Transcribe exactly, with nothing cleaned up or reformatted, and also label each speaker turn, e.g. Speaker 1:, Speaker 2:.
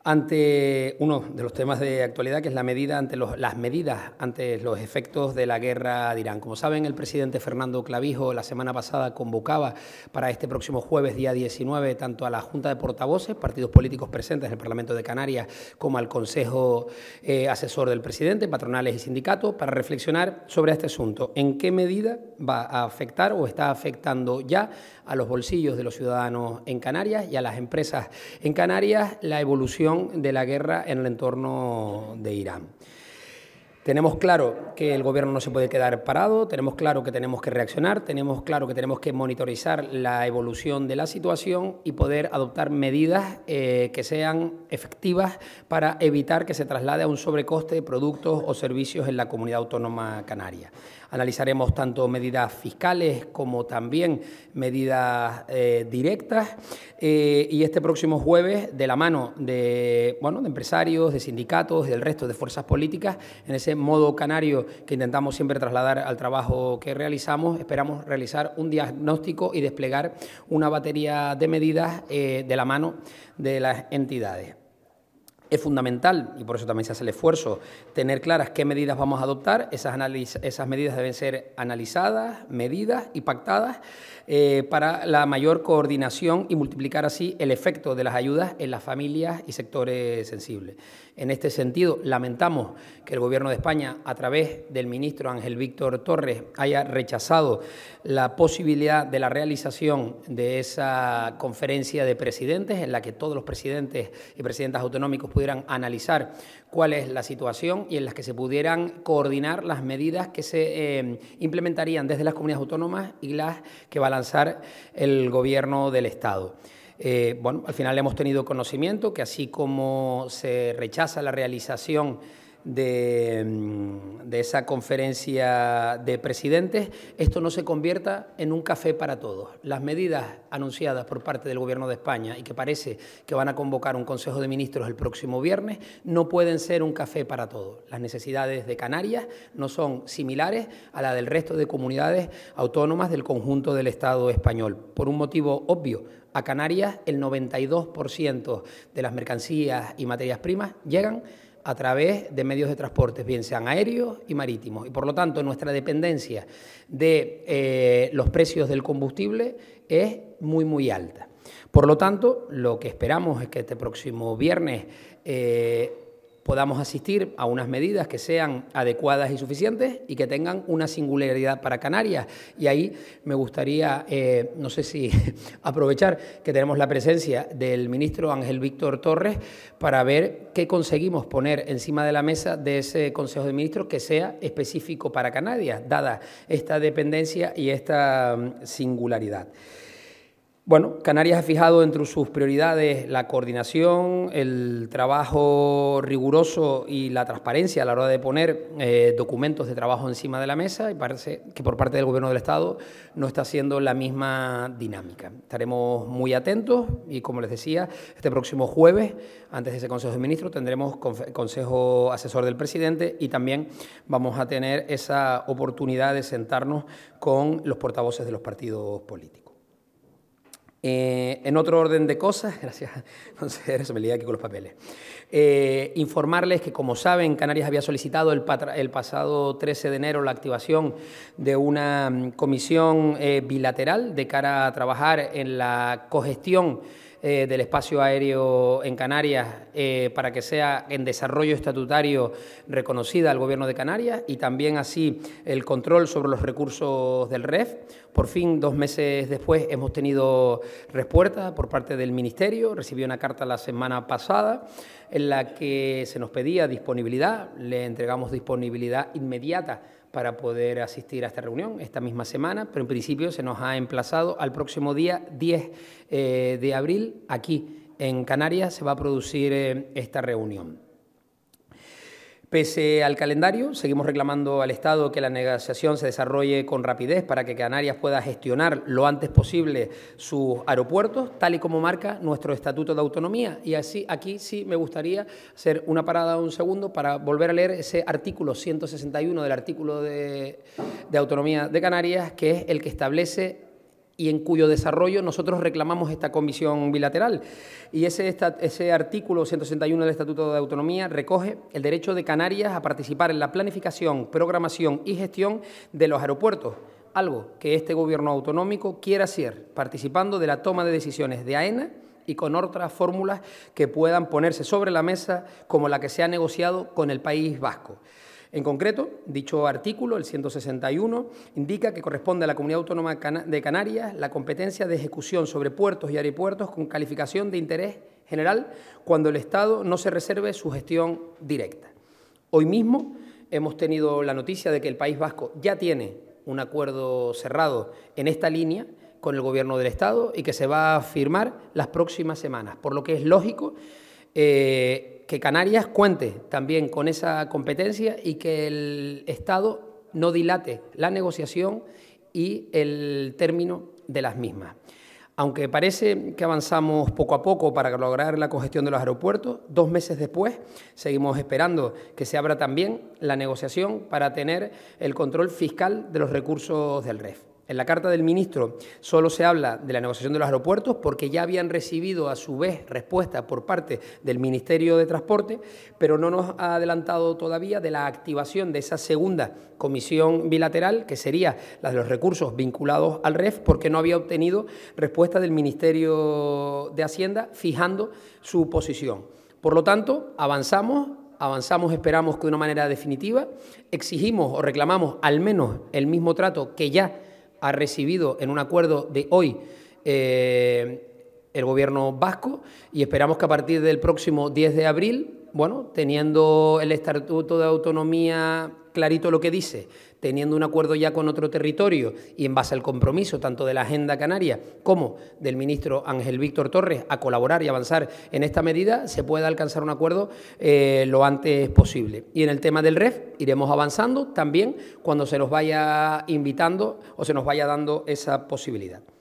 Speaker 1: ante uno de los temas de actualidad, que es la medida ante los, las medidas ante los efectos de la guerra de Irán. Como saben, el presidente Fernando Clavijo la semana pasada convocaba para este próximo jueves, día diecinueve, tanto a la Junta de Portavoces, partidos políticos presentes en el Parlamento de Canarias, como al Consejo eh, Asesor del Presidente, patronales y sindicatos, para reflexionar sobre este asunto. ¿En qué medida va a afectar o está afectando ya a los bolsillos de los ciudadanos en Canarias y a las empresas en Canarias la evolución de la guerra en el entorno de Irán? Tenemos claro que el Gobierno no se puede quedar parado, tenemos claro que tenemos que reaccionar, tenemos claro que tenemos que monitorizar la evolución de la situación y poder adoptar medidas eh, que sean efectivas para evitar que se traslade a un sobrecoste de productos o servicios en la comunidad autónoma canaria. Analizaremos tanto medidas fiscales como también medidas eh, directas eh, y este próximo jueves, de la mano de, bueno, de empresarios, de sindicatos y del resto de fuerzas políticas, en ese modo canario que intentamos siempre trasladar al trabajo que realizamos, esperamos realizar un diagnóstico y desplegar una batería de medidas eh, de la mano de las entidades. Es fundamental, y por eso también se hace el esfuerzo, tener claras qué medidas vamos a adoptar. Esas, esas medidas deben ser analizadas, medidas y pactadas eh, para la mayor coordinación y multiplicar así el efecto de las ayudas en las familias y sectores sensibles. En este sentido, lamentamos que el Gobierno de España, a través del ministro Ángel Víctor Torres, haya rechazado la posibilidad de la realización de esa conferencia de presidentes en la que todos los presidentes y presidentas autonómicos pudieran analizar cuál es la situación y en las que se pudieran coordinar las medidas que se eh, implementarían desde las comunidades autónomas y las que va a lanzar el Gobierno del Estado. Eh, bueno, al final hemos tenido conocimiento que así como se rechaza la realización de, de esa conferencia de presidentes, esto no se convierta en un café para todos. Las medidas anunciadas por parte del Gobierno de España y que parece que van a convocar un Consejo de Ministros el próximo viernes no pueden ser un café para todos. Las necesidades de Canarias no son similares a las del resto de comunidades autónomas del conjunto del Estado español, por un motivo obvio. A Canarias el noventa y dos por ciento de las mercancías y materias primas llegan a través de medios de transporte, bien sean aéreos y marítimos. Y por lo tanto, nuestra dependencia de eh, los precios del combustible es muy, muy alta. Por lo tanto, lo que esperamos es que este próximo viernes eh, podamos asistir a unas medidas que sean adecuadas y suficientes y que tengan una singularidad para Canarias. Y ahí me gustaría, eh, no sé si aprovechar que tenemos la presencia del ministro Ángel Víctor Torres para ver qué conseguimos poner encima de la mesa de ese Consejo de Ministros que sea específico para Canarias, dada esta dependencia y esta um, singularidad. Bueno, Canarias ha fijado entre sus prioridades la coordinación, el trabajo riguroso y la transparencia a la hora de poner eh, documentos de trabajo encima de la mesa y parece que por parte del Gobierno del Estado no está siendo la misma dinámica. Estaremos muy atentos y, como les decía, este próximo jueves, antes de ese Consejo de Ministros, tendremos Consejo Asesor del Presidente y también vamos a tener esa oportunidad de sentarnos con los portavoces de los partidos políticos. Eh, en otro orden de cosas, gracias, consejero, se me lía aquí con los papeles, eh, informarles que, como saben, Canarias había solicitado el, el pasado trece de enero la activación de una comisión eh, bilateral de cara a trabajar en la cogestión Eh, del espacio aéreo en Canarias eh, para que sea en desarrollo estatutario reconocida al Gobierno de Canarias y también así el control sobre los recursos del R E F. Por fin, dos meses después, hemos tenido respuesta por parte del Ministerio. Recibí una carta la semana pasada en la que se nos pedía disponibilidad. Le entregamos disponibilidad inmediata para poder asistir a esta reunión esta misma semana, pero en principio se nos ha emplazado al próximo día diez eh, de abril. Aquí en Canarias se va a producir eh, esta reunión. Pese al calendario, seguimos reclamando al Estado que la negociación se desarrolle con rapidez para que Canarias pueda gestionar lo antes posible sus aeropuertos, tal y como marca nuestro Estatuto de Autonomía. Y así, aquí sí me gustaría hacer una parada un segundo para volver a leer ese artículo ciento sesenta y uno del artículo de, de Autonomía de Canarias, que es el que establece y en cuyo desarrollo nosotros reclamamos esta comisión bilateral. Y ese, esta, ese artículo ciento sesenta y uno del Estatuto de Autonomía recoge el derecho de Canarias a participar en la planificación, programación y gestión de los aeropuertos, algo que este Gobierno autonómico quiere hacer, participando de la toma de decisiones de AENA y con otras fórmulas que puedan ponerse sobre la mesa, como la que se ha negociado con el País Vasco. En concreto, dicho artículo, el ciento sesenta y uno, indica que corresponde a la Comunidad Autónoma de Canarias la competencia de ejecución sobre puertos y aeropuertos con calificación de interés general cuando el Estado no se reserve su gestión directa. Hoy mismo hemos tenido la noticia de que el País Vasco ya tiene un acuerdo cerrado en esta línea con el Gobierno del Estado y que se va a firmar las próximas semanas, por lo que es lógico eh, que Canarias cuente también con esa competencia y que el Estado no dilate la negociación y el término de las mismas. Aunque parece que avanzamos poco a poco para lograr la cogestión de los aeropuertos, dos meses después seguimos esperando que se abra también la negociación para tener el control fiscal de los recursos del R E F. En la carta del ministro solo se habla de la negociación de los aeropuertos porque ya habían recibido a su vez respuesta por parte del Ministerio de Transporte, pero no nos ha adelantado todavía de la activación de esa segunda comisión bilateral, que sería la de los recursos vinculados al R E F, porque no había obtenido respuesta del Ministerio de Hacienda fijando su posición. Por lo tanto, avanzamos. Avanzamos, esperamos que de una manera definitiva, exigimos o reclamamos al menos el mismo trato que ya ha recibido en un acuerdo de hoy eh, el Gobierno vasco, y esperamos que a partir del próximo diez de abril, bueno, teniendo el Estatuto de Autonomía clarito lo que dice, teniendo un acuerdo ya con otro territorio y en base al compromiso tanto de la Agenda Canaria como del ministro Ángel Víctor Torres a colaborar y avanzar en esta medida, se pueda alcanzar un acuerdo eh, lo antes posible. Y en el tema del R E F iremos avanzando también cuando se nos vaya invitando o se nos vaya dando esa posibilidad.